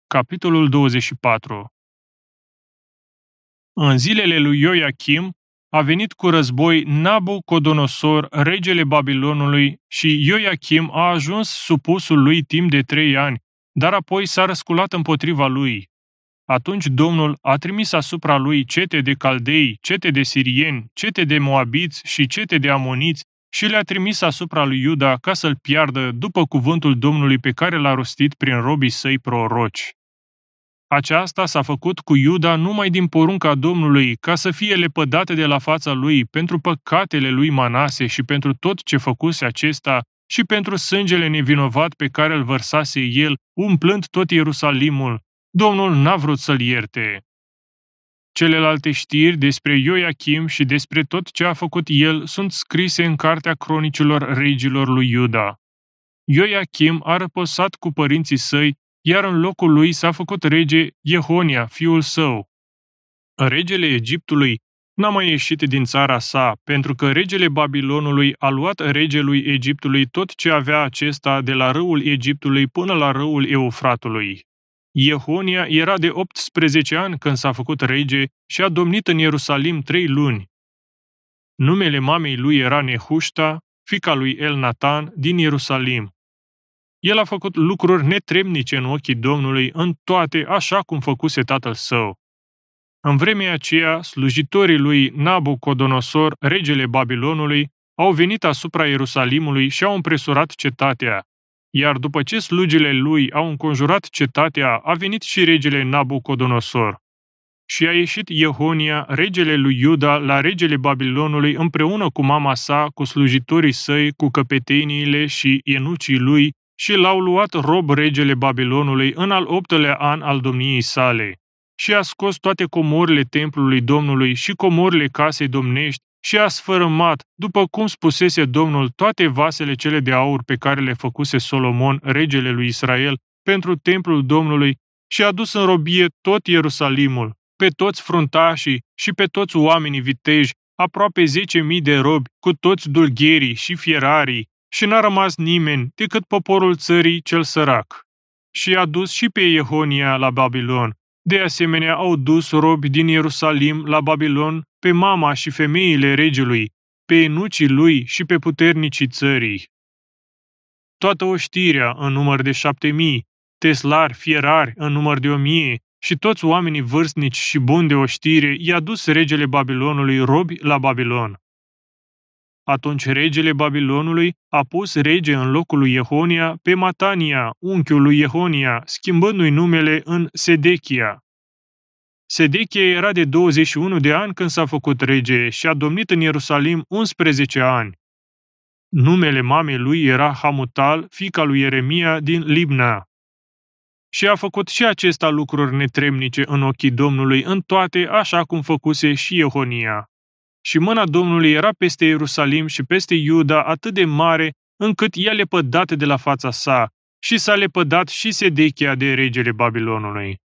Capitolul 24. În zilele lui Ioachim a venit cu război Nabucodonosor, regele Babilonului, și Ioachim a ajuns supusul lui timp de 3 ani, dar apoi s-a răsculat împotriva lui. Atunci Domnul a trimis asupra lui cete de caldei, cete de sirieni, cete de moabiți și cete de amoniți și le-a trimis asupra lui Iuda ca să-l piardă după cuvântul Domnului pe care l-a rostit prin robii săi proroci. Aceasta s-a făcut cu Iuda numai din porunca Domnului, ca să fie lepădate de la fața lui pentru păcatele lui Manase și pentru tot ce făcuse acesta și pentru sângele nevinovat pe care îl vărsase el, umplând tot Ierusalimul. Domnul n-a vrut să-l ierte. Celelalte știri despre Ioachim și despre tot ce a făcut el sunt scrise în cartea cronicilor regilor lui Iuda. Ioachim a răposat cu părinții săi, iar în locul lui s-a făcut rege Jehonia, fiul său. Regele Egiptului n-a mai ieșit din țara sa, pentru că regele Babilonului a luat regelui Egiptului tot ce avea acesta de la râul Egiptului până la râul Eufratului. Jehonia era de 18 ani când s-a făcut rege și a domnit în Ierusalim 3 luni. Numele mamei lui era Nehușta, fiica lui Elnatan, din Ierusalim. El a făcut lucruri netrebnice în ochii Domnului în toate așa cum făcuse tatăl său. În vremea aceea, slujitorii lui Nabucodonosor, regele Babilonului, au venit asupra Ierusalimului și au împresurat cetatea. Iar după ce slugile lui au înconjurat cetatea, a venit și regele Nabucodonosor. Și a ieșit Jehonia, regele lui Iuda, la regele Babilonului împreună cu mama sa, cu slujitorii săi, cu căpeteniile și enucii lui, și l-au luat rob regele Babilonului în al 8-lea an al domniei sale. Și a scos toate comorile templului Domnului și comorile casei domnești și a sfărâmat, după cum spusese Domnul, toate vasele cele de aur pe care le făcuse Solomon, regele lui Israel, pentru templul Domnului și a dus în robie tot Ierusalimul, pe toți fruntașii și pe toți oamenii viteji, aproape 10.000 de robi, cu toți dulgherii și fierarii, și n-a rămas nimeni decât poporul țării cel sărac. Și a dus și pe Jehonia la Babilon. De asemenea, au dus robi din Ierusalim la Babilon pe mama și femeile regelui, pe enucii lui și pe puternicii țării. Toată oștirea în număr de 7.000, teslari, fierari în număr de 1.000 și toți oamenii vârstnici și buni de oștire i-a dus regele Babilonului robi la Babilon. Atunci regele Babilonului a pus rege în locul lui Jehonia pe Matania, unchiul lui Jehonia, schimbându-i numele în Sedechia. Sedechia era de 21 de ani când s-a făcut rege și a domnit în Ierusalim 11 ani. Numele mamei lui era Hamutal, fiica lui Ieremia din Libna. Și a făcut și acesta lucruri netrebnice în ochii Domnului în toate, așa cum făcuse și Jehonia. Și mâna Domnului era peste Ierusalim și peste Iuda atât de mare, încât i-a lepădat de la fața sa, și s-a lepădat și Sedechia de regele Babilonului.